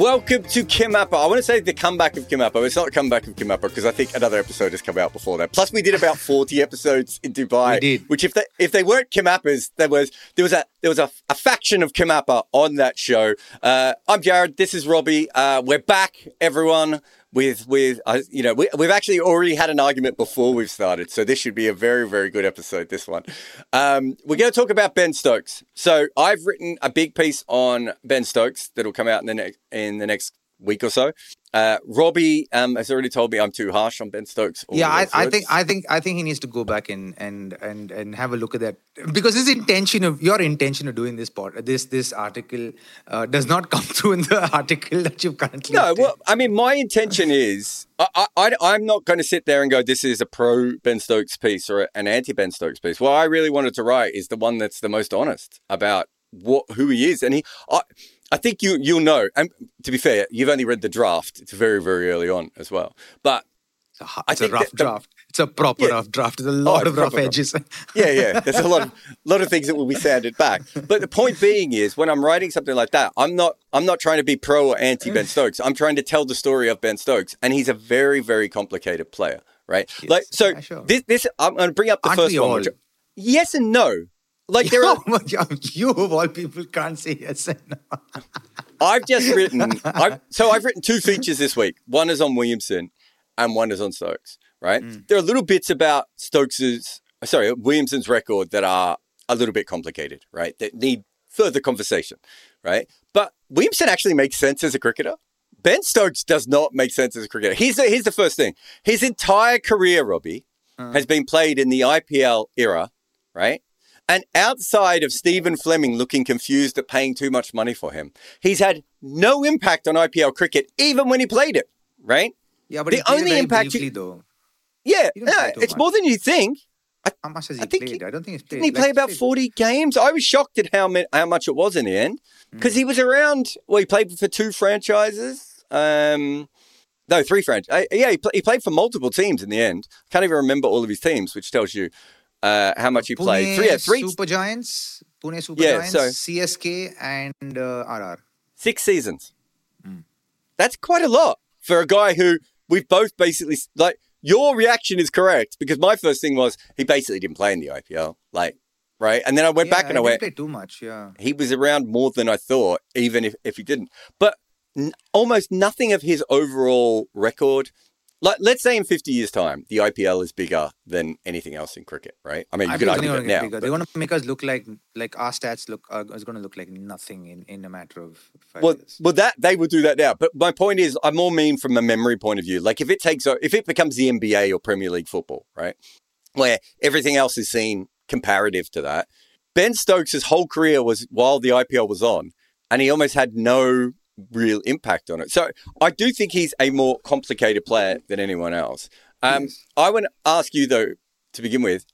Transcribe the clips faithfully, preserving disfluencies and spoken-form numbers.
Welcome to Kim Appa. I want to say the comeback of Kim Appa. It's not the comeback of Kim Appa because I think another episode has come out before that. Plus, we did about forty episodes in Dubai. We did. Which, if they if they weren't Kim Appas, there was there was a there was a, a faction of Kim Appa on that show. Uh, I'm Jared. This is Robbie. Uh, we're back, everyone. With, with uh, you know, we, we've actually already had an argument before we've started, so this should be a very, very good episode, this one. Um, we're going to talk about Ben Stokes. So I've written a big piece on Ben Stokes that'll come out in the, ne- in the next week or so. Uh, Robbie um, has already told me I'm too harsh on Ben Stokes. Yeah, I, I think I think I think he needs to go back and and and and have a look at that, because his intention of your intention of doing this part, this this article uh, does not come through in the article that you've currently. No, well, I mean, my intention is I, I I'm not going to sit there and go, this is a pro Ben Stokes piece or an anti Ben Stokes piece. What I really wanted to write is the one that's the most honest about what who he is, and he. I, I think you, you'll know, and to be fair, you've only read the draft. It's very, very early on as well. But it's a, it's a rough the, draft. It's a proper yeah. rough draft. There's a lot oh, of rough edges. Rough. Yeah, yeah. There's a lot of lot of things that will be sanded back. But the point being is, when I'm writing something like that, I'm not I'm not trying to be pro or anti Ben Stokes. I'm trying to tell the story of Ben Stokes, and he's a very, very complicated player, right? Yes. Like so, yeah, sure. this this I'm going to bring up the Aren't first we one. all? Which, yes and no. Like there are, you of all people can't say yes and no. I've just written, I've, so I've written two features this week. One is on Williamson and one is on Stokes, right? Mm. There are little bits about Stokes's, sorry, Williamson's record that are a little bit complicated, right? That need further conversation, right? But Williamson actually makes sense as a cricketer. Ben Stokes does not make sense as a cricketer. Here's the, here's the first thing. His entire career, Robbie, mm. has been played in the I P L era, right? And outside of Stephen Fleming looking confused at paying too much money for him, he's had no impact on I P L cricket, even when he played it, right? Yeah, but the he played only very impact briefly, you, though. Yeah, yeah it's much. more than you think. I, how much has he I think played? He, I don't think he's played. Didn't he like, play about played. forty games? I was shocked at how, many, how much it was in the end, because mm. he was around, well, he played for two franchises. Um, no, three franchises. Uh, yeah, he, pl- he played for multiple teams in the end. Can't even remember all of his teams, which tells you Uh, how much he Pune played? Three, yeah, three Super Giants, Pune Super yeah, Giants, so, C S K, and uh, R R. Six seasons. Mm. That's quite a lot for a guy who we've both basically like. Your reaction is correct, because my first thing was he basically didn't play in the I P L, like right. And then I went yeah, back and I, I didn't went, play too much. Yeah, he was around more than I thought, even if, if he didn't. But n- almost nothing of his overall record. Like, let's say in fifty years' time, the I P L is bigger than anything else in cricket, right? I mean, you I could argue that now. But... They want to make us look like, like our stats look are is going to look like nothing in, in a matter of five well, years. Well, that they will do that now. But my point is, I'm more mean from a memory point of view. Like, if it takes, if it becomes the N B A or Premier League football, right, where everything else is seen comparative to that, Ben Stokes' whole career was while the I P L was on, and he almost had no real impact on it. So I do think he's a more complicated player than anyone else. Um, yes. I want to ask you though, to begin with,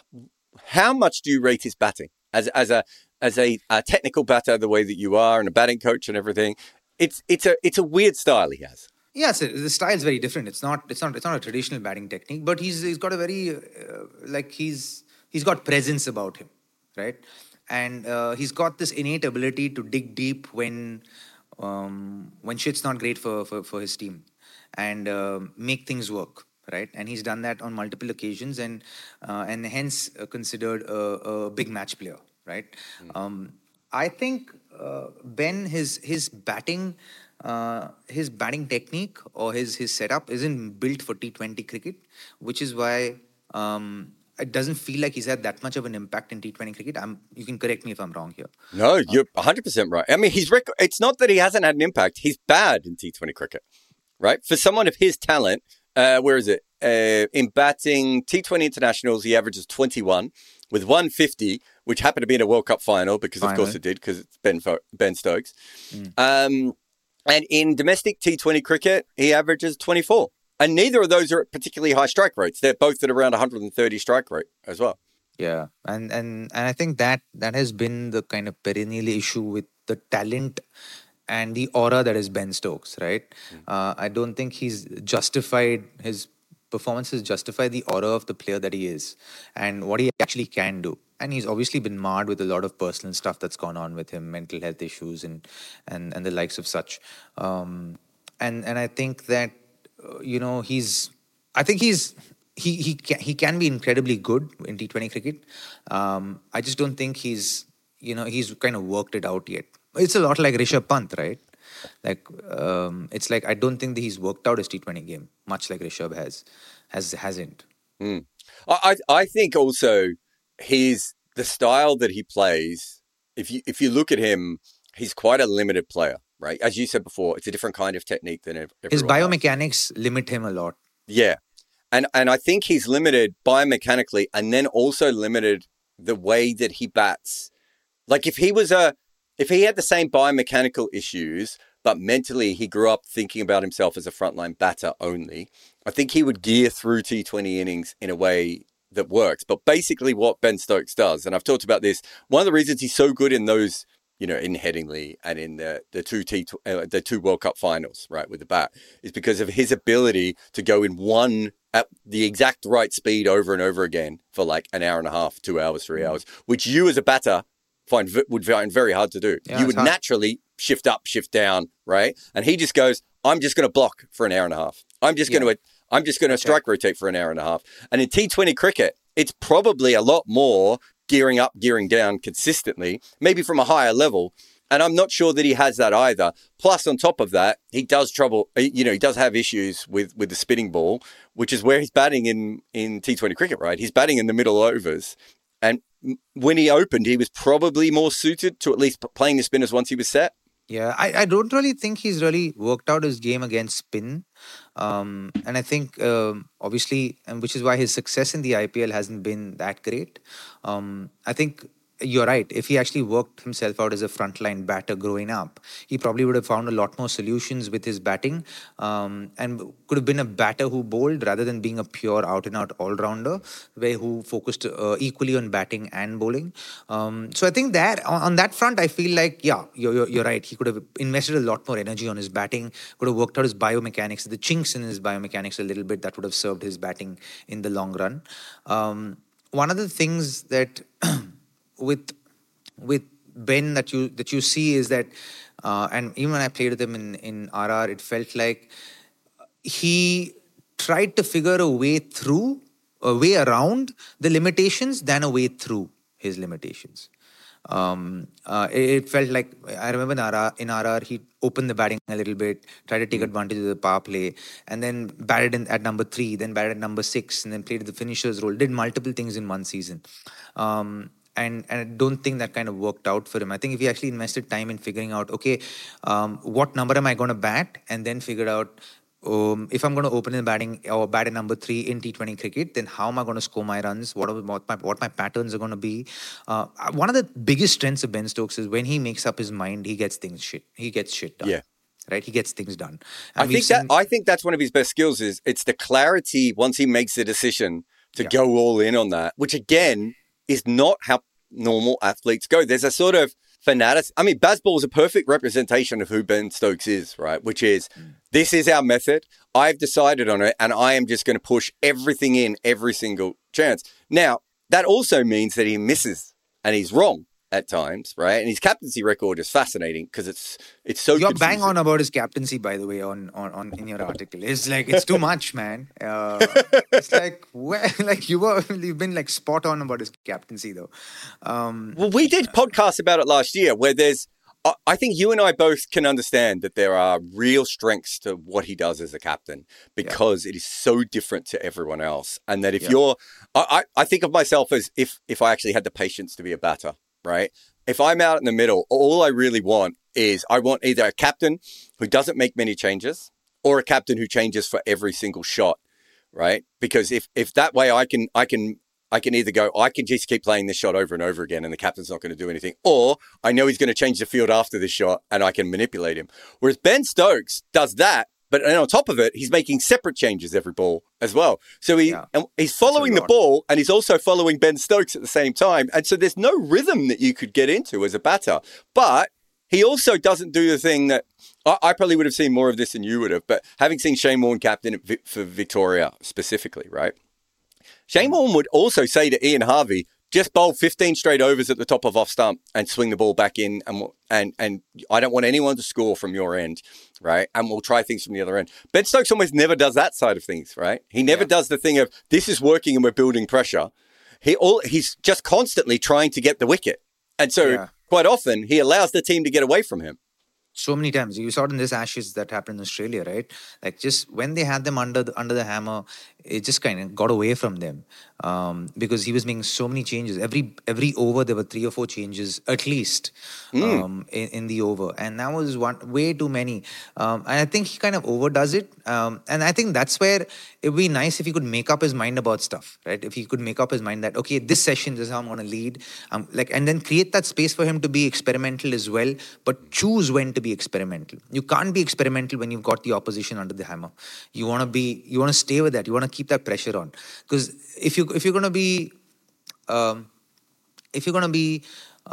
how much do you rate his batting as as a as a, a technical batter, the way that you are, and a batting coach and everything? It's it's a it's a weird style he has. Yes, the style is very different. It's not it's not it's not a traditional batting technique, but he's he's got a very uh, like he's he's got presence about him, right? And uh, he's got this innate ability to dig deep when. Um, when shit's not great for, for, for his team, and uh, make things work, right? And he's done that on multiple occasions, and uh, and hence uh, considered a, a big match player, right? Mm. Um, I think uh, Ben, his his batting, uh, his batting technique or his his setup isn't built for T twenty cricket, which is why. Um, It doesn't feel like he's had that much of an impact in T twenty cricket. I'm, you can correct me if I'm wrong here. No, you're one hundred percent right. I mean, he's rec- it's not that he hasn't had an impact. He's bad in T twenty cricket, right? For someone of his talent, uh, where is it? Uh, in batting T twenty internationals, he averages twenty-one with one fifty, which happened to be in a World Cup final because, Finally. of course, it did because it's Ben, Fo- Ben Stokes. Mm. Um, and in domestic T twenty cricket, he averages twenty-four. And neither of those are at particularly high strike rates. They're both at around one hundred thirty strike rate as well. Yeah, and and and I think that that has been the kind of perennial issue with the talent and the aura that is Ben Stokes, right? Mm. Uh, I don't think he's justified his performances justify the aura of the player that he is and what he actually can do. And he's obviously been marred with a lot of personal stuff that's gone on with him, mental health issues and and and the likes of such. Um, and and I think that uh, you know he's I think he's he he can, he can be incredibly good in T twenty cricket. Um, I just don't think he's you know he's kind of worked it out yet. It's a lot like Rishabh Pant, right? Like um, it's like I don't think that he's worked out his T twenty game, much like Rishabh has has hasn't. Mm. I I think also his the style that he plays. If you if you look at him, he's quite a limited player, right? As you said before, it's a different kind of technique than everyone his biomechanics has. limit him a lot. Yeah, and and I think he's limited biomechanically, and then also limited the way that he bats. Like if he was a if he had the same biomechanical issues, but mentally he grew up thinking about himself as a frontline batter only, I think he would gear through T twenty innings in a way that works. But basically what Ben Stokes does, and I've talked about this, one of the reasons he's so good in those, you know, in Headingley and in the the two T uh, the two World Cup finals, right, with the bat, is because of his ability to go in one at the exact right speed over and over again for like an hour and a half, two hours, three hours, which you as a batter find would find very hard to do. Yeah, you would hard. naturally shift up, shift down, right? And he just goes, I'm just going to block for an hour and a half. I'm just yeah. going to I'm just going to strike okay. rotate for an hour and a half. And in T twenty cricket, it's probably a lot more gearing up, gearing down consistently, maybe from a higher level. And I'm not sure that he has that either. Plus, on top of that, he does trouble, you know, he does have issues with, with the spinning ball, which is where he's batting in, in T twenty cricket, right? He's batting in the middle overs. And when he opened, he was probably more suited to at least playing the spinners once he was set. Yeah, I, I don't really think he's really worked out his game against spin. Um, and I think, um, obviously, and which is why his success in the I P L hasn't been that great. Um, I think you're right. If he actually worked himself out as a frontline batter growing up, he probably would have found a lot more solutions with his batting um, and could have been a batter who bowled rather than being a pure out-and-out all-rounder where who focused uh, equally on batting and bowling. Um, so I think that on, on that front, I feel like, yeah, you're, you're, you're right. He could have invested a lot more energy on his batting, could have worked out his biomechanics, the chinks in his biomechanics a little bit that would have served his batting in the long run. Um, one of the things that... with with Ben that you that you see is that uh, and even when I played with him in, in R R, it felt like he tried to figure a way through, a way around the limitations than a way through his limitations. Um, uh, it, it felt like, I remember in R R, in R R, he opened the batting a little bit, tried to take advantage of the power play, and then batted in, at number three, then batted at number six, and then played the finisher's role, did multiple things in one season. Um, And, and I don't think that kind of worked out for him. I think if he actually invested time in figuring out, okay, um, what number am I going to bat? And then figured out, um, if I'm going to open in batting or bat at number three in T twenty cricket, then how am I going to score my runs? What, are, what, my, what my patterns are going to be? Uh, one of the biggest strengths of Ben Stokes is when he makes up his mind, he gets things shit. He gets shit done. Yeah. Right? He gets things done. And I think seen... that I think that's one of his best skills is it's the clarity once he makes the decision to yeah. go all in on that, which again is not how normal athletes go. There's a sort of fanatic. I mean, Bazball is a perfect representation of who Ben Stokes is, right? Which is, mm. this is our method. I've decided on it, and I am just going to push everything in every single chance. Now, that also means that he misses, and he's wrong at times, right? And his captaincy record is fascinating because it's it's so. You're confusing. bang on about his captaincy, by the way, on on, on in your article. It's like it's too much, man. Uh, it's like well, like you were you've been like spot on about his captaincy, though. Um, well, we did podcasts about it last year, where there's. I think you and I both can understand that there are real strengths to what he does as a captain because yeah. it is so different to everyone else, and that if yeah. you're, I I think of myself as if if I actually had the patience to be a batter. Right? If I'm out in the middle, all I really want is I want either a captain who doesn't make many changes or a captain who changes for every single shot, right? Because if if that way I can I can I can either go, I can just keep playing this shot over and over again and the captain's not going to do anything, or I know he's going to change the field after this shot and I can manipulate him. Whereas Ben Stokes does that, but and on top of it, he's making separate changes every ball as well. So he yeah. and he's following the ball and he's also following Ben Stokes at the same time. And so there's no rhythm that you could get into as a batter. But he also doesn't do the thing that I, I probably would have seen more of this than you would have, but having seen Shane Warne captain at Vi- for Victoria specifically, right? Shane Warne would also say to Ian Harvey, just bowl fifteen straight overs at the top of off stump and swing the ball back in. And and and I don't want anyone to score from your end, right? And we'll try things from the other end. Ben Stokes almost never does that side of things, right? He never yeah. does the thing of, this is working and we're building pressure. He all He's just constantly trying to get the wicket. And so yeah. quite often he allows the team to get away from him. So many times. You saw it in this Ashes that happened in Australia, right? Like just when they had them under the, under the hammer, it just kind of got away from them um, because he was making so many changes. Every every over, there were three or four changes at least um, mm. in, in the over. And that was one way too many. Um, and I think he kind of overdoes it. Um, and I think that's where it would be nice if he could make up his mind about stuff, right? If he could make up his mind that, okay, this session, this is how I'm going to lead. Um, like, and then create that space for him to be experimental as well, but choose when to be experimental. You can't be experimental when you've got the opposition under the hammer. You want to be, you want to stay with that. You want to keep that pressure on, because if you if you're going to be, um, if you're going to be,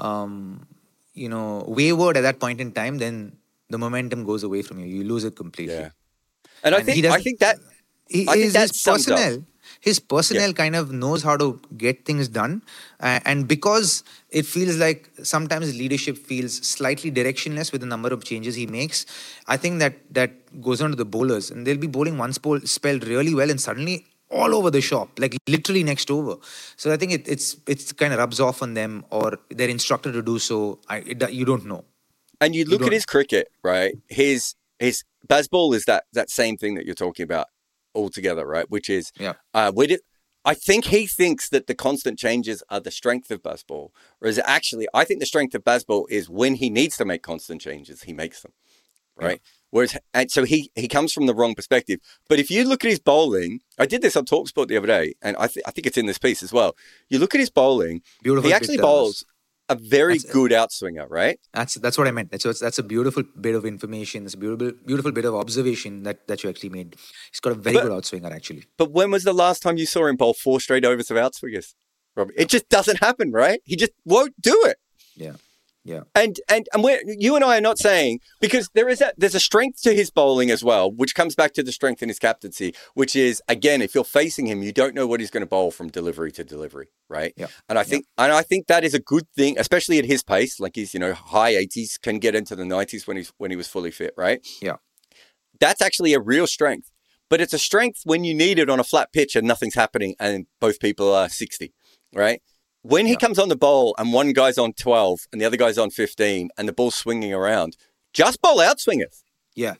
um, you know, wayward at that point in time, then the momentum goes away from you. You lose it completely. Yeah, and, and I think I think that he, I think his, that his personnel. Up. His personnel yeah. kind of knows how to get things done. Uh, and because it feels like sometimes leadership feels slightly directionless with the number of changes he makes, I think that that goes on to the bowlers. And they'll be bowling one spell, spell really well and suddenly all over the shop, like literally next over. So I think it, it's it's kind of rubs off on them, or they're instructed to do so. I, it, you don't know. And you look you at his cricket, right? His, his Bazball is that, that same thing that you're talking about. Altogether, right? Which is, yeah. uh, we did, I think he thinks that the constant changes are the strength of Bazball, whereas actually, I think the strength of Bazball is when he needs to make constant changes, he makes them, right? Yeah. Whereas, and so he he comes from the wrong perspective. But if you look at his bowling, I did this on TalkSport the other day, and I th- I think it's in this piece as well. You look at his bowling, Beautiful he actually bowls a very that's good outswinger, right? That's that's what I meant. That's that's a beautiful bit of information. It's a beautiful beautiful bit of observation that, that you actually made. He's got a very but, good outswinger, actually. But when was the last time you saw him bowl four straight overs of outswingers, Robbie? It just doesn't happen, right? He just won't do it. Yeah. Yeah. And and and we're, you and I are not saying, because there is a there's a strength to his bowling as well, which comes back to the strength in his captaincy, which is, again, if you're facing him, you don't know what he's going to bowl from delivery to delivery, right? Yeah. And I think yeah. and I think that is a good thing, especially at his pace. Like he's, you know, high eighties, can get into the nineties when he's when he was fully fit, right? Yeah. That's actually a real strength. But it's a strength when you need it on a flat pitch and nothing's happening and both people are sixty, right? When he yeah. comes on the bowl and one guy's on twelve and the other guy's on fifteen and the ball's swinging around, just bowl out swingers. Yeah.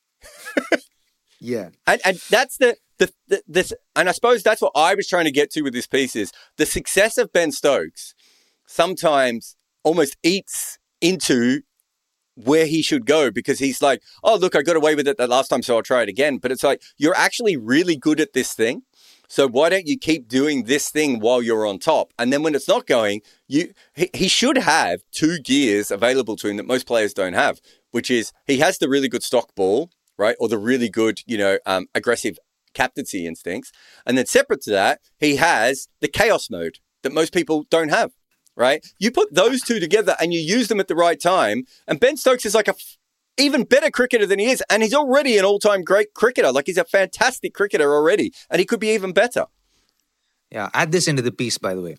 yeah. And, and that's the, the, the, this, and I suppose that's what I was trying to get to with this piece is the success of Ben Stokes sometimes almost eats into where he should go, because he's like, oh, look, I got away with it that last time, so I'll try it again. But it's like, you're actually really good at this thing. So why don't you keep doing this thing while you're on top? And then when it's not going, you he, he should have two gears available to him that most players don't have, which is he has the really good stock ball, right? Or the really good, you know, um, aggressive captaincy instincts. And then separate to that, he has the chaos mode that most people don't have, right? You put those two together and you use them at the right time. And Ben Stokes is like a even better cricketer than he is. And he's already an all-time great cricketer. Like, he's a fantastic cricketer already. And he could be even better. Yeah, add this into the piece, by the way.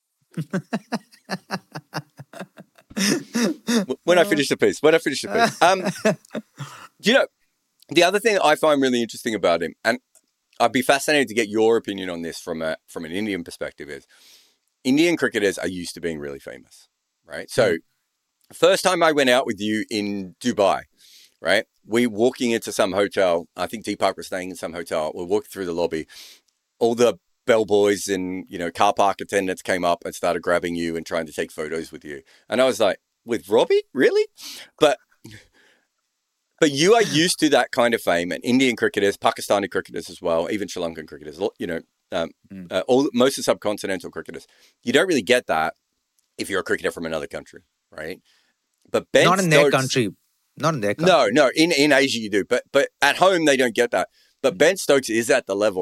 when I finish the piece. When I finish the piece. Um, you know, the other thing that I find really interesting about him, and I'd be fascinated to get your opinion on this from a from an Indian perspective, is Indian cricketers are used to being really famous, right? So, mm. First time I went out with you in Dubai, right? We walking into some hotel. I think Deepak was staying in some hotel. We're walking through the lobby. All the bellboys and, you know, car park attendants came up and started grabbing you and trying to take photos with you. And I was like, with Robbie? Really? But but you are used to that kind of fame. And Indian cricketers, Pakistani cricketers as well, even Sri Lankan cricketers, you know, um, mm. uh, all most of the subcontinental cricketers. You don't really get that if you're a cricketer from another country, right? But Ben not in Stokes, their country, not in their country. No, no, in, in Asia you do, but but at home they don't get that. But Ben Stokes is at the level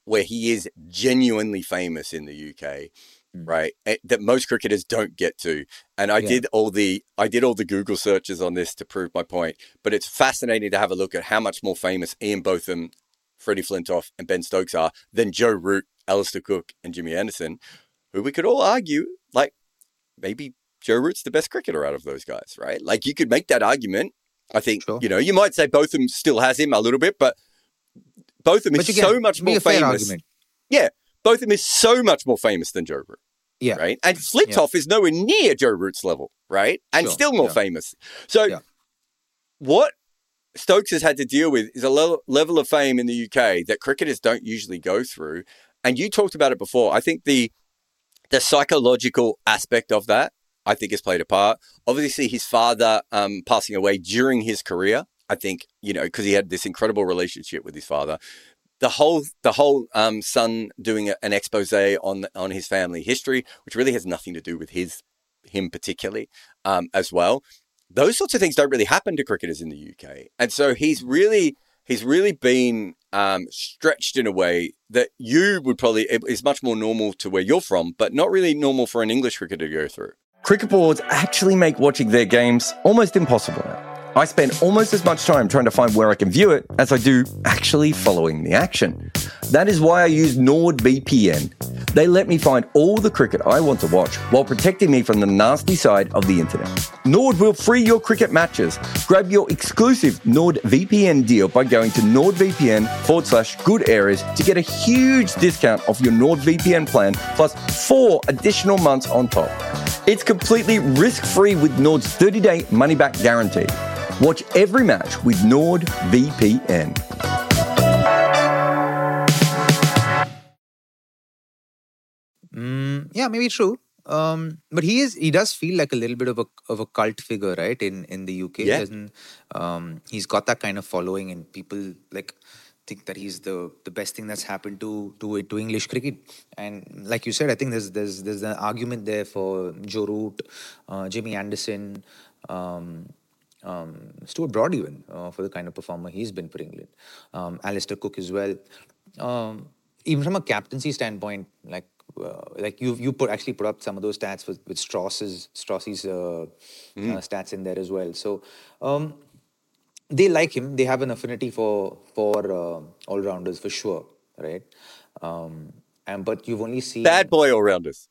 where he is genuinely famous in the U K, mm. right? That most cricketers don't get to. And I yeah. did all the I did all the Google searches on this to prove my point. But it's fascinating to have a look at how much more famous Ian Botham, Freddie Flintoff, and Ben Stokes are than Joe Root, Alistair Cook, and Jimmy Anderson, who we could all argue, like, maybe Joe Root's the best cricketer out of those guys, right? Like, you could make that argument. I think, sure. you know, you might say Botham still has him a little bit, but Botham is so much more famous. Yeah, Botham is so much more famous than Joe Root. Yeah. Right? And Flintoff yeah. is nowhere near Joe Root's level, right? And sure. still more yeah. famous. So yeah. what Stokes has had to deal with is a le- level of fame in the U K that cricketers don't usually go through. And you talked about it before. I think the the psychological aspect of that, I think, has played a part. Obviously, his father um, passing away during his career, I think, you know, because he had this incredible relationship with his father. The whole, the whole um, son doing a, an expose on on his family history, which really has nothing to do with his him particularly, um, as well. Those sorts of things don't really happen to cricketers in the U K, and so he's really he's really been um, stretched in a way that you would probably is much more normal to where you're from, but not really normal for an English cricketer to go through. Cricket boards actually make watching their games almost impossible now. I spend almost as much time trying to find where I can view it as I do actually following the action. That is why I use NordVPN. They let me find all the cricket I want to watch while protecting me from the nasty side of the internet. Nord will free your cricket matches. Grab your exclusive NordVPN deal by going to NordVPN forward slash good areas to get a huge discount off your NordVPN plan plus four additional months on top. It's completely risk-free with Nord's thirty-day money-back guarantee. Watch every match with NordVPN. Mm, yeah, maybe true. Um, but he is—he does feel like a little bit of a of a cult figure, right? In in the U K, yeah. um, he's got that kind of following, and people like think that he's the the best thing that's happened to to to English cricket. And like you said, I think there's there's there's an argument there for Joe Root, uh, Jimmy Anderson. Um, Um, Stuart Broad even uh, for the kind of performer he's been for England. Um, Alistair Cook as well. Um, even from a captaincy standpoint, like uh, like you you put actually put up some of those stats with with Strauss's Strauss's uh, mm. uh, stats in there as well. So um, they like him. They have an affinity for for uh, all rounders for sure, right? Um, and but you've only seen bad boy all rounders.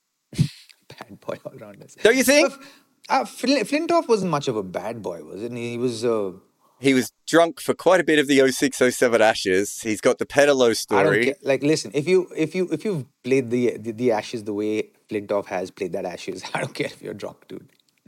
Bad boy all rounders. Don't you think? But, Uh, Flintoff wasn't much of a bad boy, was it? He was... Uh... He was drunk for quite a bit of the oh six oh seven Ashes. He's got the Petalo story. I don't care. Like, listen, if, you, if, you, if you've played the, the, the Ashes the way Flintoff has played that Ashes, I don't care if you're drunk, dude.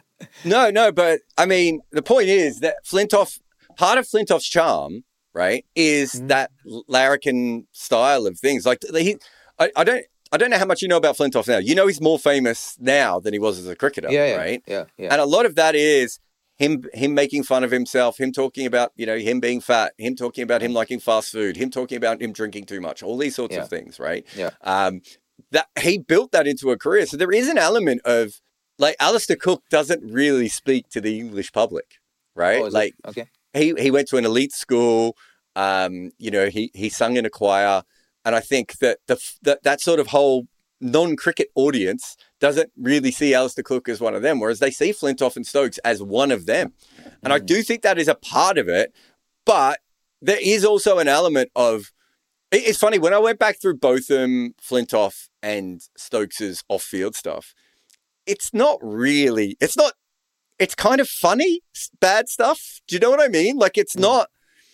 No, no, but, I mean, the point is that Flintoff... Part of Flintoff's charm, right, is mm. that larrikin style of things. Like, he... I, I don't... I don't know how much you know about Flintoff now. You know he's more famous now than he was as a cricketer, yeah, yeah, right? Yeah, yeah. And a lot of that is him him making fun of himself, him talking about, you know, him being fat, him talking about him liking fast food, him talking about him drinking too much, all these sorts yeah. of things, right? Yeah. Um, that he built that into a career. So there is an element of, like, Alistair Cook doesn't really speak to the English public, right? Oh, like, it? Okay. he, he went to an elite school, um, you know, he, he sung in a choir. And I think that the that, that sort of whole non-cricket audience doesn't really see Alistair Cook as one of them, whereas they see Flintoff and Stokes as one of them. And mm. I do think that is a part of it, but there is also an element of, it's funny, when I went back through Botham, Flintoff and Stokes' off-field stuff, it's not really, it's not, it's kind of funny, bad stuff. Do you know what I mean? Like, it's mm. not,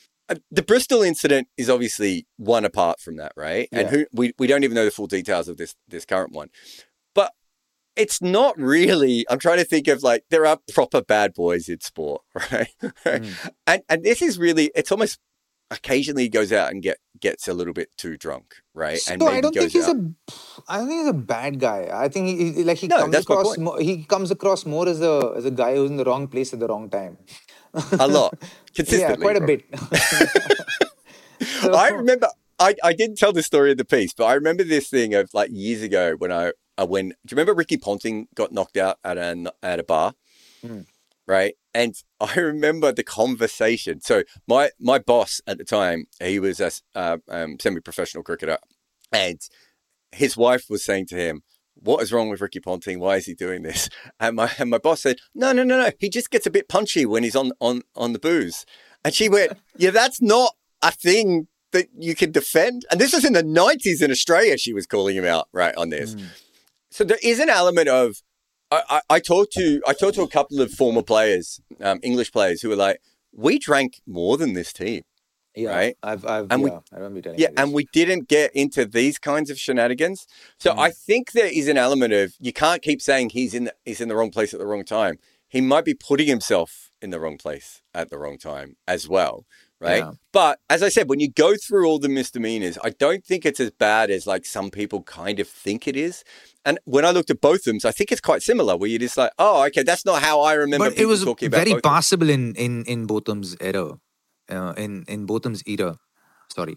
the Bristol incident is obviously one apart from that, right? Yeah. And who we, we don't even know the full details of this this current one. But it's not really, I'm trying to think of, like, there are proper bad boys in sport, right? Mm. And and this is really, it's almost occasionally goes out and get gets a little bit too drunk, right? So and I don't think he's out. a, I don't think he's a bad guy. I think he, he like he no, comes across more, he comes across more as a as a guy who's in the wrong place at the wrong time. A lot. Consistently. Yeah, quite a bit. So, I remember, I, I didn't tell the story of the piece, but I remember this thing of, like, years ago when I, I when, do you remember Ricky Ponting got knocked out at a, at a bar? Mm. Right? And I remember the conversation. So my, my boss at the time, he was a uh, um, semi-professional cricketer And his wife was saying to him, what is wrong with Ricky Ponting? Why is he doing this? And my and my boss said, no, no, no, no. He just gets a bit punchy when he's on, on, on the booze. And she went, yeah, that's not a thing that you can defend. And this was in the nineties in Australia. She was calling him out right on this. Mm. So there is an element of, I, I, I talked to I talked to a couple of former players, um, English players, who were like, we drank more than this team. Yeah, right. I've, I've, and yeah, we, I remember telling yeah, you this. and we didn't get into these kinds of shenanigans. So mm. I think there is an element of you can't keep saying he's in the, he's in the wrong place at the wrong time. He might be putting himself in the wrong place at the wrong time as well, right? Yeah. But as I said, when you go through all the misdemeanors, I don't think it's as bad as like some people kind of think it is. And when I looked at Botham's, I think it's quite similar, where you're just like, oh, okay, that's not how I remember but people it was talking about very Botham. passable in in in Botham's era, uh, in in Botham's era. Sorry,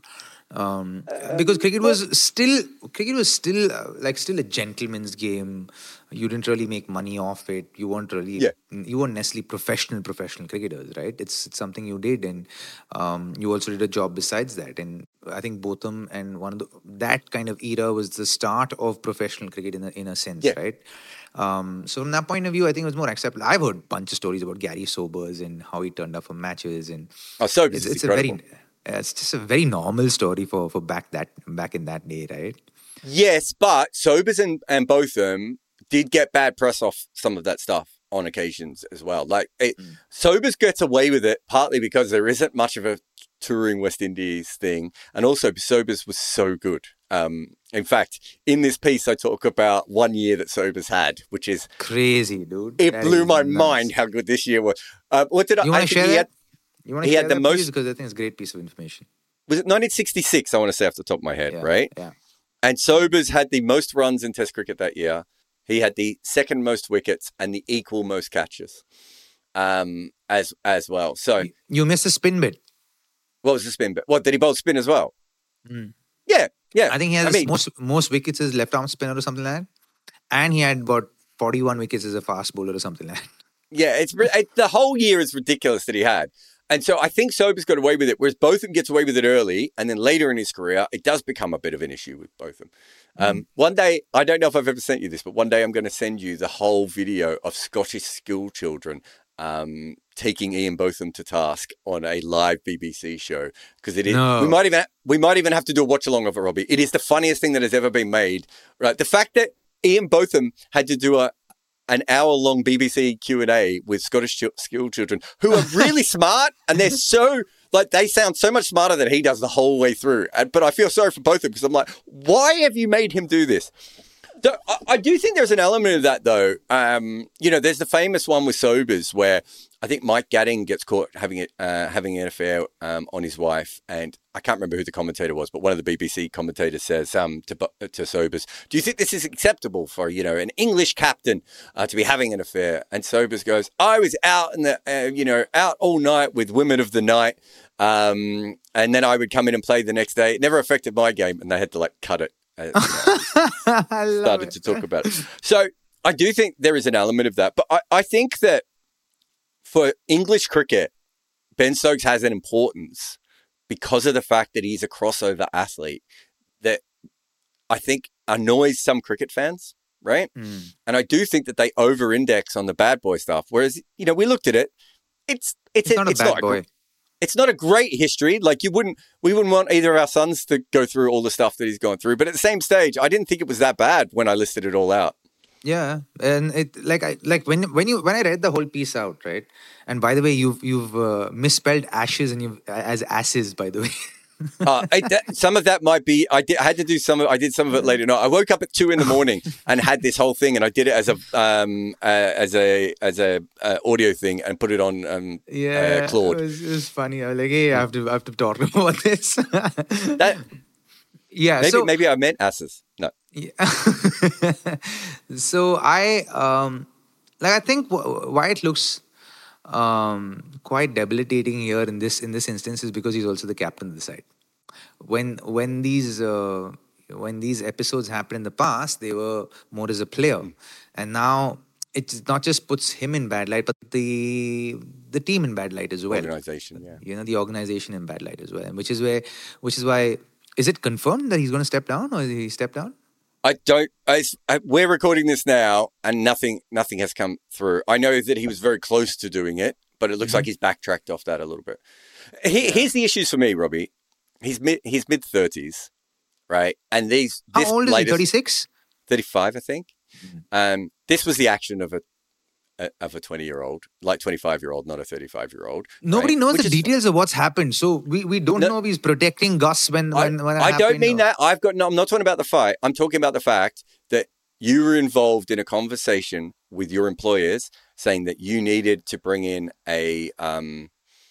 um, uh, because cricket was still cricket was still uh, like still a gentleman's game. You didn't really make money off it. You weren't really yeah. you weren't necessarily professional professional cricketers, right? It's, it's something you did, and um, you also did a job besides that. And I think Botham and one of the, that kind of era was the start of professional cricket in a, in a sense, yeah. right? Um, so from that point of view, I think it was more acceptable. I've heard a bunch of stories about Gary Sobers and how he turned up for matches, and oh, Sobers it's, it's a very it's just a very normal story for for back that back in that day, right? Yes, but Sobers and, and Botham did get bad press off some of that stuff on occasions as well. Like it, mm. Sobers gets away with it partly because there isn't much of a touring West Indies thing, and also Sobers was so good. Um, in fact, in this piece, I talk about one year that Sobers had, which is crazy, dude. It that blew my nuts. mind how good this year was. Uh, what did you I? Want to share that? Had, you want to share that, the most because I think it's a great piece of information. Was it nineteen sixty-six? I want to say off the top of my head, yeah, right? Yeah. And Sobers had the most runs in Test cricket that year. He had the second most wickets and the equal most catches, um, as as well. So you missed the spin bit. What was the spin bit? What did he bowl spin as well? Mm. Yeah, yeah. I think he has I mean, most most wickets as left arm spinner or something like that, and he had about forty-one wickets as a fast bowler or something like that. Yeah, it's it, the whole year is ridiculous that he had. And so I think Sobers got away with it, whereas Botham gets away with it early, and then later in his career, it does become a bit of an issue with Botham. Mm. Um, one day, I don't know if I've ever sent you this, but one day I'm going to send you the whole video of Scottish school children um, taking Ian Botham to task on a live B B C show, because it is. No. We might even we might even have to do a watch along of it, Robbie. It is the funniest thing that has ever been made. Right, the fact that Ian Botham had to do a. an hour-long B B C Q and A with Scottish ch- school children who are really smart, and they're so, like, they sound so much smarter than he does the whole way through. And, but I feel sorry for both of them, because I'm like, why have you made him do this? So, I, I do think there's an element of that, though. Um, you know, there's the famous one with Sobers where I think Mike Gadding gets caught having it, uh, having an affair um, on his wife, and I can't remember who the commentator was, but one of the B B C commentators says um, to to Sobers, "Do you think this is acceptable for you know an English captain uh, to be having an affair?" And Sobers goes, "I was out in the uh, you know out all night with women of the night, um, and then I would come in and play the next day. It never affected my game," and they had to like cut it. Uh, you know, started it. to talk about it. So I do think there is an element of that, but I, I think that. For English cricket, Ben Stokes has an importance because of the fact that he's a crossover athlete that I think annoys some cricket fans, right? Mm. And I do think that they over-index on the bad boy stuff. Whereas, you know, we looked at it. It's it's, it's not a it's bad not boy. A, it's not a great history. Like you wouldn't, we wouldn't want either of our sons to go through all the stuff that he's gone through. But at the same stage, I didn't think it was that bad when I listed it all out. Yeah, and it like I like when when you when I read the whole piece out, right? And by the way, you've you've uh, misspelled ashes and you as asses, by the way. uh, I, that, some of that might be. I did. I had to do some. Of, I did some of it later. No, I woke up at two in the morning and had this whole thing, and I did it as a um uh, as a as a uh, audio thing and put it on um yeah uh, Claude. It was, it was funny. I was like, hey, I have to I have to talk about this. that yeah, maybe so, maybe I meant asses. No. Yeah. So I um like I think w- why it looks um quite debilitating here in this in this instance is because he's also the captain of the side. When when these uh, when these episodes happened in the past, they were more as a player, mm. and now it not just puts him in bad light, but the the team in bad light as well. Organization, yeah. You know, the organization in bad light as well, which is where which is why. Is it confirmed that he's going to step down, or he stepped down? I don't. I, I, we're recording this now, and nothing, nothing has come through. I know that he was very close to doing it, but it looks mm-hmm. like he's backtracked off that a little bit. He, yeah. Here's the issues for me, Robbie. He's mid, he's mid thirties, right? And these. How old is he? thirty-six? thirty-five, I think. Mm-hmm. Um, this was the action of a, a of a twenty-year-old, like twenty-five-year-old, not a thirty-five-year-old. Nobody right? knows Which the is, details of what's happened, so we, we don't no, know if he's protecting Gus when I, when when it I don't mean or... that. I've got no. I'm not talking about the fight. I'm talking about the fact that you were involved in a conversation with your employers, saying that you needed to bring in a um,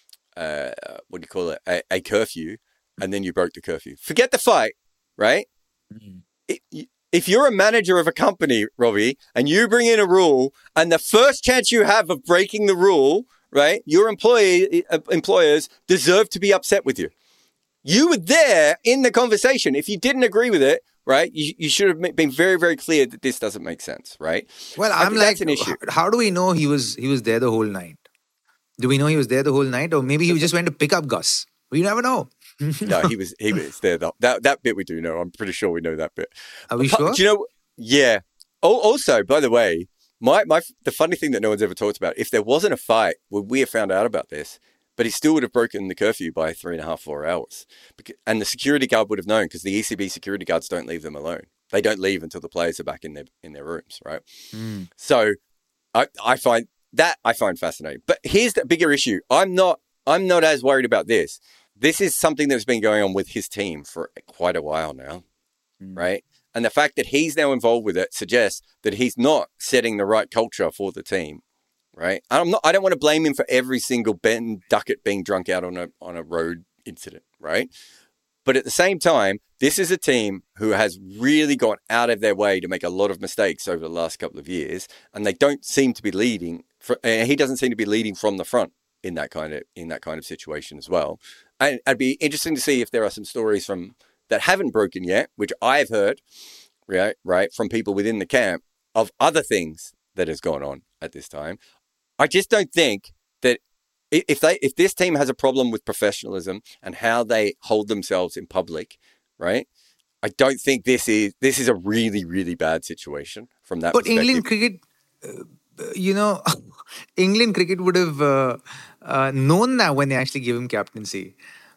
uh, what do you call it, a, a curfew, and then you broke the curfew. Forget the fight, right? Mm-hmm. It, If you're a manager of a company, Robbie, and you bring in a rule, and the first chance you have of breaking the rule, right, your employee uh, employers deserve to be upset with you. You were there in the conversation. If you didn't agree with it, right, you, you should have been very, very clear that this doesn't make sense, right? Well, I'm like, an issue. How do we know he was he was there the whole night? Do we know he was there the whole night, or maybe he just went to pick up Gus? We never know. No, he was he was there. That, that that bit we do know. I'm pretty sure we know that bit. Are we sure? Do you know? Yeah. Oh, also, by the way, my my the funny thing that no one's ever talked about. If there wasn't a fight, would we have found out about this? But he still would have broken the curfew by three and a half, four hours, and the security guard would have known because the E C B security guards don't leave them alone. They don't leave until the players are back in their in their rooms, right? Mm. So, I I find that I find fascinating. But here's the bigger issue. I'm not I'm not as worried about this. This is something that's been going on with his team for quite a while now, mm. right? And the fact that he's now involved with it suggests that he's not setting the right culture for the team, right? I'm not. I don't want to blame him for every single Ben Duckett being drunk out on a on a road incident, right? But at the same time, this is a team who has really gone out of their way to make a lot of mistakes over the last couple of years, and they don't seem to be leading. For, uh, he doesn't seem to be leading from the front in that kind of in that kind of situation as well. And it'd be interesting to see if there are some stories from that haven't broken yet, which I've heard, right, right, from people within the camp of other things that has gone on at this time. I just don't think that if they if this team has a problem with professionalism and how they hold themselves in public, right, I don't think this is this is a really really bad situation from that. But perspective. England cricket, uh, you know, England cricket would have uh, uh, known that when they actually gave him captaincy.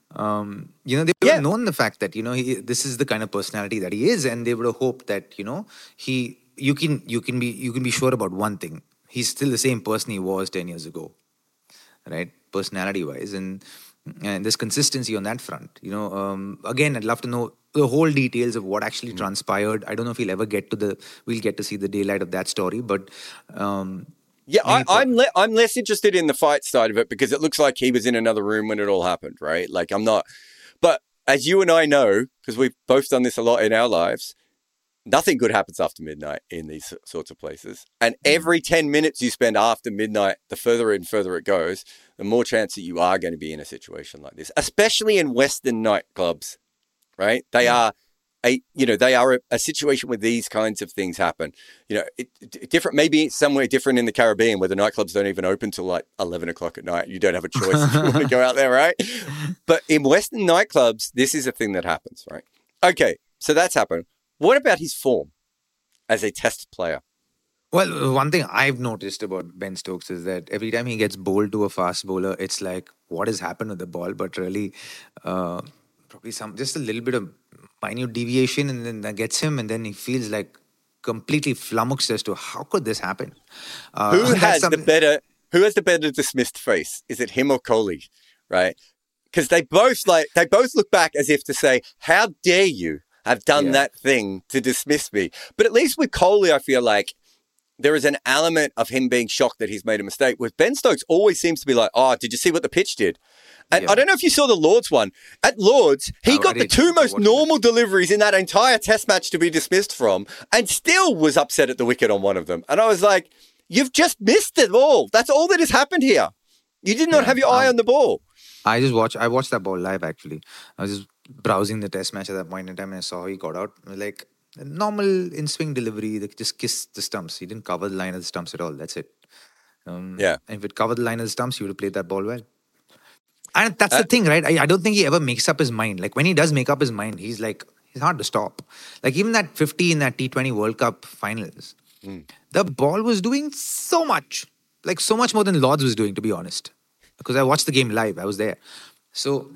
Um, you know, they would yeah. have known the fact that, you know, he, this is the kind of personality that he is, and they would have hoped that, you know, he you can you can be you can be sure about one thing. He's still the same person he was ten years ago, right? Personality wise, and and there's consistency on that front. You know, um, again, I'd love to know the whole details of what actually mm. transpired. I don't know if we'll ever get to the we'll get to see the daylight of that story, but um, yeah, I, I'm le- I'm less interested in the fight side of it because it looks like he was in another room when it all happened, right? Like I'm not, but as you and I know, because we've both done this a lot in our lives, nothing good happens after midnight in these sorts of places. And every ten minutes you spend after midnight, the further and further it goes, the more chance that you are going to be in a situation like this, especially in Western nightclubs, right? They are a, you know, they are a, a situation where these kinds of things happen. You know, it, it, different, maybe it's somewhere different in the Caribbean where the nightclubs don't even open till like eleven o'clock at night. You don't have a choice if you want to go out there, right? But in Western nightclubs, this is a thing that happens, right? Okay, so that's happened. What about his form as a test player? Well, one thing I've noticed about Ben Stokes is that every time he gets bowled to a fast bowler, it's like, what has happened with the ball? But really, uh, probably some just a little bit of minute deviation, and then that gets him, and then he feels like completely flummoxed as to how could this happen. Uh, who has the better? Who has the better dismissed face? Is it him or Kohli? Right? Because they both like they both look back as if to say, "How dare you have done yeah. that thing to dismiss me?" But at least with Kohli, I feel like there is an element of him being shocked that he's made a mistake. With Ben Stokes, always seems to be like, "Oh, did you see what the pitch did?" And yeah. I don't know if you saw the Lords one. At Lords, he oh, got the two most normal deliveries in that entire test match to be dismissed from, and still was upset at the wicket on one of them. And I was like, you've just missed it all. That's all that has happened here. You did not yeah, have your um, eye on the ball. I just watched, I watched that ball live, actually. I was just browsing the test match at that point in time, and I saw how he got out. Like, a normal in-swing delivery, they just kissed the stumps. He didn't cover the line of the stumps at all. That's it. Um, yeah. And if it covered the line of the stumps, he would have played that ball well. And that's Uh, the thing, right? I, I don't think he ever makes up his mind. Like when he does make up his mind, he's like, he's hard to stop. Like even that fifty in that T twenty World Cup finals, mm. the ball was doing so much, like so much more than Lords was doing, to be honest. Because I watched the game live, I was there. So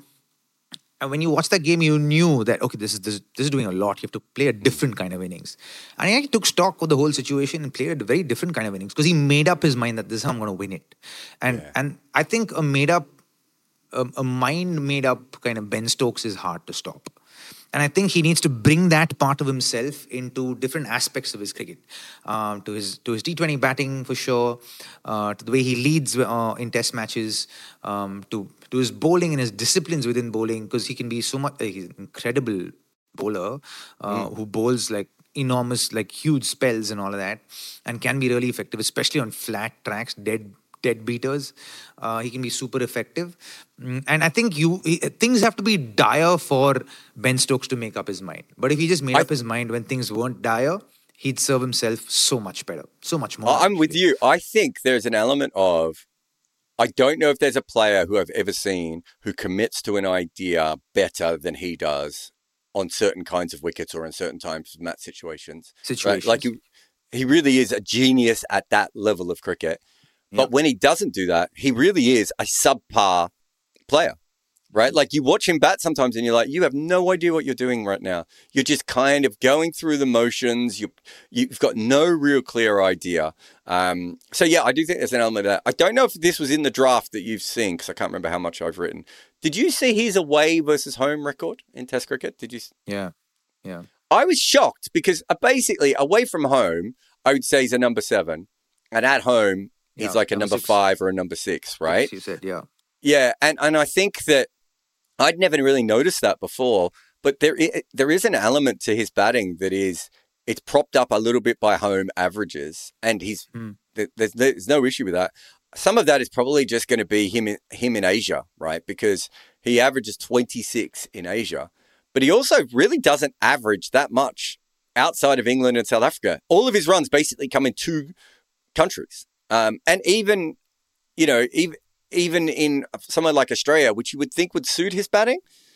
and when you watch that game, you knew that okay, this is this, this is doing a lot. You have to play a different kind of innings, and he actually took stock of the whole situation and played a very different kind of innings because he made up his mind that this is how I'm going to win it. And Yeah. and I think a made up, a, a mind made up kind of Ben Stokes is hard to stop. And I think he needs to bring that part of himself into different aspects of his cricket, um, to his to his T twenty batting for sure, uh, to the way he leads uh, in Test matches, um, to to his bowling and his disciplines within bowling, because he can be so much. Uh, he's an incredible bowler uh, Mm. who bowls like enormous, like huge spells and all of that, and can be really effective, especially on flat tracks, dead dead beaters. Uh, he can be super effective. Mm, And I think you he- things have to be dire for Ben Stokes to make up his mind. But if he just made I up his mind when things weren't dire, he'd serve himself so much better, so much more. I- I'm with actually. you. I think there's an element of, I don't know if there's a player who I've ever seen who commits to an idea better than he does on certain kinds of wickets or in certain times of match situations. Right? Situations. Like he, he really is a genius at that level of cricket. But Yeah. when he doesn't do that, he really is a subpar player. Right? Like you watch him bat sometimes and you're like, you have no idea what you're doing right now. You're just kind of going through the motions. You, you've got no real clear idea. Um, so, yeah, I do think there's an element of that. I don't know if this was in the draft that you've seen because I can't remember how much I've written. Did you see his away versus home record in Test cricket? Did you? Yeah. Yeah. I was shocked because uh, basically away from home, I would say he's a number seven. And at home, he's Yeah, like a number number six. five or a number six, right? You said, yeah. Yeah, and, and I think that I'd never really noticed that before, but there is, there is an element to his batting that is, it's propped up a little bit by home averages, and he's Mm. there's there's no issue with that. Some of that is probably just going to be him in, him in Asia, right? Because he averages twenty-six in Asia, but he also really doesn't average that much outside of England and South Africa. All of his runs basically come in two countries, um, and even you know even. Even in somewhere like Australia, which you would think would suit his batting,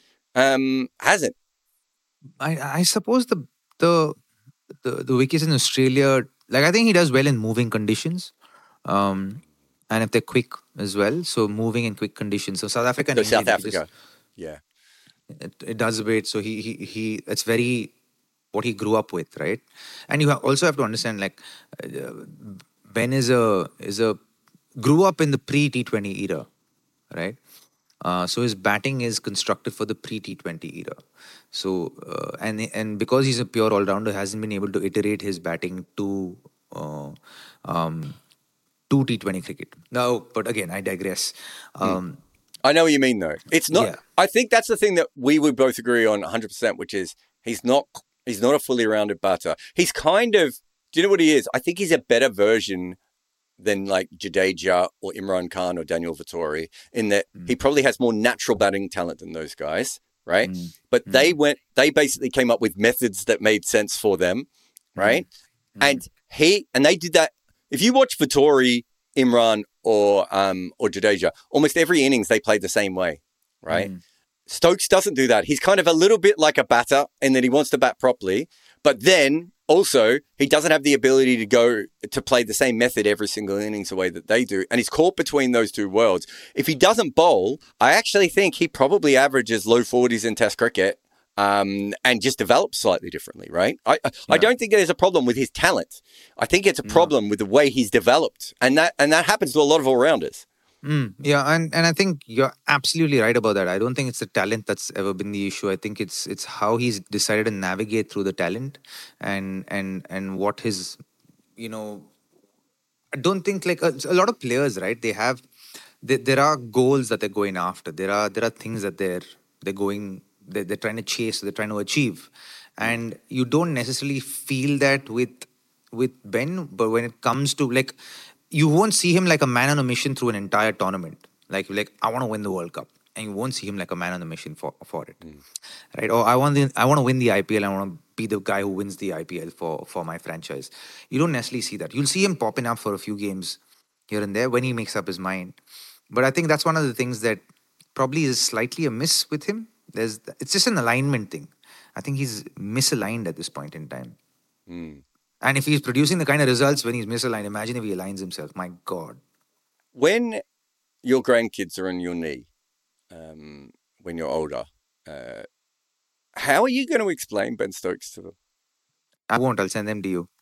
um, hasn't. I, I suppose the, the the the wickets in Australia, like I think he does well in moving conditions, um, and if they're quick as well. So moving in quick conditions. So South Africa and So India, South they just- Africa, yeah. it, it does a bit. So he he he. It's very what he grew up with, right? And you ha- also have to understand, like uh, Ben is a is a grew up in the pre T twenty era, right? Uh, so his batting is constructed for the pre T twenty era. So uh, and and because he's a pure all rounder, hasn't been able to iterate his batting to uh, um, to T twenty cricket. No, but again, I digress. Um, I know what you mean, though. It's not. Yeah. I think that's the thing that we would both agree on one hundred percent, which is he's not. He's not a fully rounded batter. He's kind of. Do you know what he is? I think he's a better version than like Jadeja or Imran Khan or Daniel Vittori in that Mm. he probably has more natural batting talent than those guys, right? Mm. But Mm. they went. They basically came up with methods that made sense for them, right? Mm. And he and they did that. If you watch Vittori, Imran, or um or Jadeja, almost every innings they played the same way, right? Mm. Stokes doesn't do that. He's kind of a little bit like a batter in that he wants to bat properly, but then also he doesn't have the ability to go to play the same method every single innings the way that they do. And he's caught between those two worlds. If he doesn't bowl, I actually think he probably averages low forties in Test cricket. Um, and just develops slightly differently, right? I I Yeah. don't think there's a problem with his talent. I think it's a No. problem with the way he's developed, and that and that happens to a lot of all rounders. Mm, yeah, and, and I think you're absolutely right about that. I don't think it's the talent that's ever been the issue. I think it's it's how he's decided to navigate through the talent, and and and what his, you know, I don't think like a, a lot of players, right? They have, they, there are goals that they're going after. There are there are things that they're they're going they're, they're trying to chase. They're trying to achieve, and you don't necessarily feel that with with Ben. But when it comes to like, you won't see him like a man on a mission through an entire tournament. Like like I want to win the World Cup, and you won't see him like a man on a mission for for it, right? Or I want the I want to win the I P L. I want to be the guy who wins the I P L for for my franchise. You don't necessarily see that. You'll see him popping up for a few games here and there when he makes up his mind. But I think that's one of the things that probably is slightly amiss with him. There's it's just an alignment thing. I think he's misaligned at this point in time. Mm. And if he's producing the kind of results when he's misaligned, imagine if he aligns himself. My God. When your grandkids are on your knee, um, when you're older, uh, how are you going to explain Ben Stokes to them? I won't. I'll send them to you.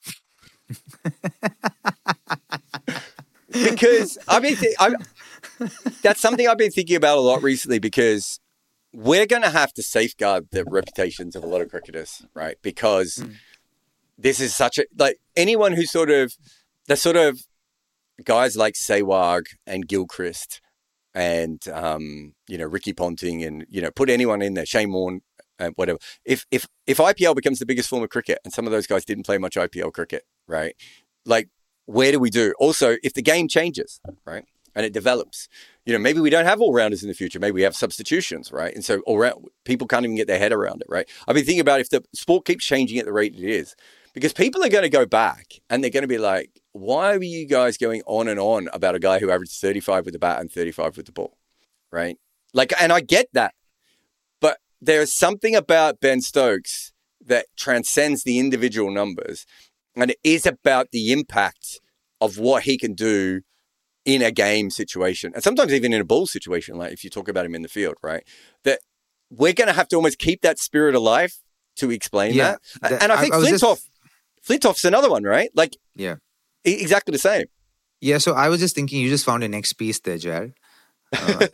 Because I mean, th- I, that's something I've been thinking about a lot recently, because we're going to have to safeguard the reputations of a lot of cricketers, right? Because mm. this is such a, like, anyone who sort of, the sort of guys like Sehwag and Gilchrist and, um, you know, Ricky Ponting and, you know, put anyone in there, Shane Warne, uh, whatever. If, if, if I P L becomes the biggest form of cricket, and some of those guys didn't play much I P L cricket, right? Like, where do we do? Also, if the game changes, right, and it develops, you know, maybe we don't have all-rounders in the future. Maybe we have substitutions, right? And so all round, people can't even get their head around it, right? I've been thinking about if the sport keeps changing at the rate it is, because people are going to go back and they're going to be like, why were you guys going on and on about a guy who averaged thirty-five with the bat and thirty-five with the ball, right? Like, and I get that, but there's something about Ben Stokes that transcends the individual numbers, and it is about the impact of what he can do in a game situation, and sometimes even in a ball situation, like if you talk about him in the field, right? That we're going to have to almost keep that spirit alive to explain yeah, that. that. And I think I, I Flintoff, just... Flintoff's another one, right? Like, yeah, e- exactly the same. Yeah, so I was just thinking, you just found your next piece there, Jared. Uh,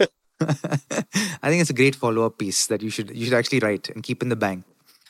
I think it's a great follow-up piece that you should you should actually write and keep in the bank.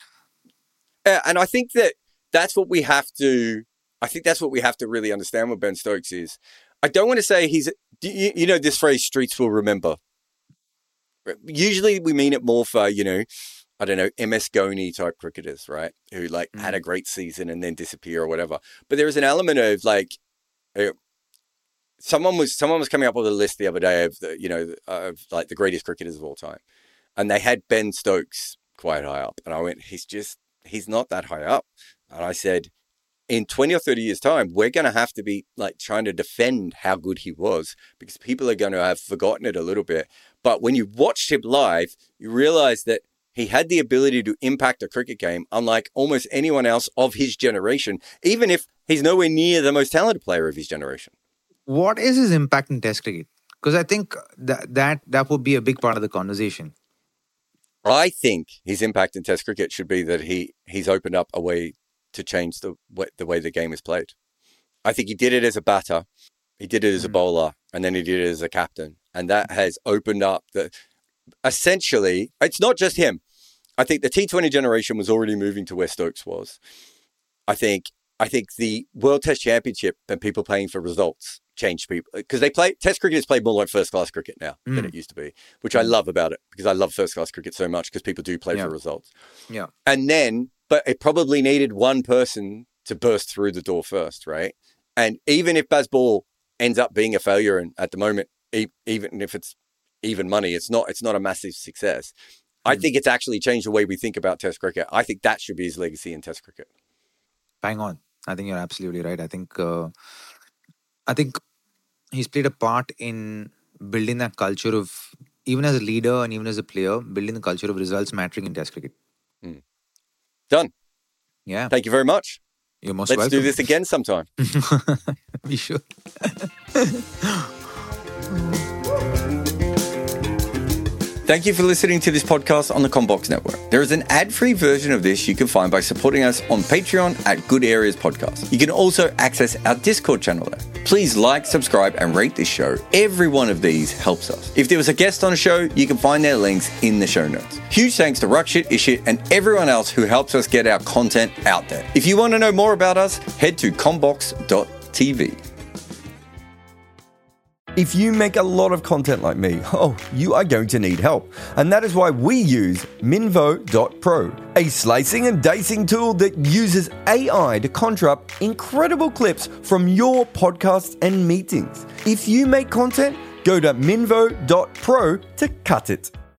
Yeah, and I think that that's what we have to, I think that's what we have to really understand with Ben Stokes is, I don't want to say he's, you, you know, this phrase, streets will remember. Usually we mean it more for, you know, I don't know, M S Dhoni type cricketers, right? Who like mm. had a great season and then disappear or whatever. But there is an element of like, uh, someone was someone was coming up with a list the other day of the, you know, of like the greatest cricketers of all time. And they had Ben Stokes quite high up. And I went, he's just, he's not that high up. And I said, in twenty or thirty years' time, we're going to have to be like trying to defend how good he was, because people are going to have forgotten it a little bit. But when you watched him live, you realize that he had the ability to impact a cricket game unlike almost anyone else of his generation, even if he's nowhere near the most talented player of his generation. What is his impact in Test cricket? Because I think that, that that would be a big part of the conversation. I think his impact in Test cricket should be that he he's opened up a way to change the way, the way the game is played. I think he did it as a batter, he did it as a bowler, and then he did it as a captain. And that has opened up the, essentially, it's not just him. I think the T twenty generation was already moving to where Stokes was. I think I think the World Test Championship and people playing for results changed people, because they play, Test cricket is played more like first-class cricket now mm. than it used to be, which I love about it, because I love first-class cricket so much, because people do play yeah. for results. Yeah. And then, but it probably needed one person to burst through the door first, right? And even if Bazball ends up being a failure, and at the moment, e- even if it's even money, it's not it's not a massive success. Mm. I think it's actually changed the way we think about Test cricket. I think that should be his legacy in Test cricket. Bang on. I think you're absolutely right. I think uh, I think he's played a part in building that culture of, even as a leader and even as a player, building the culture of results mattering in Test cricket. Mm. Done. Yeah. Thank you very much. You're most Let's welcome. do this again sometime. We should. Thank you for listening to this podcast on the CommBox Network. There is an ad-free version of this you can find by supporting us on Patreon at Good Areas Podcast. You can also access our Discord channel there. Please like, subscribe, and rate this show. Every one of these helps us. If there was a guest on a show, you can find their links in the show notes. Huge thanks to Rakshit, Ishit, and everyone else who helps us get our content out there. If you want to know more about us, head to commbox dot t v. If you make a lot of content like me, oh, you are going to need help. And that is why we use Minvo dot pro, a slicing and dicing tool that uses A I to conjure up incredible clips from your podcasts and meetings. If you make content, go to Minvo dot pro to cut it.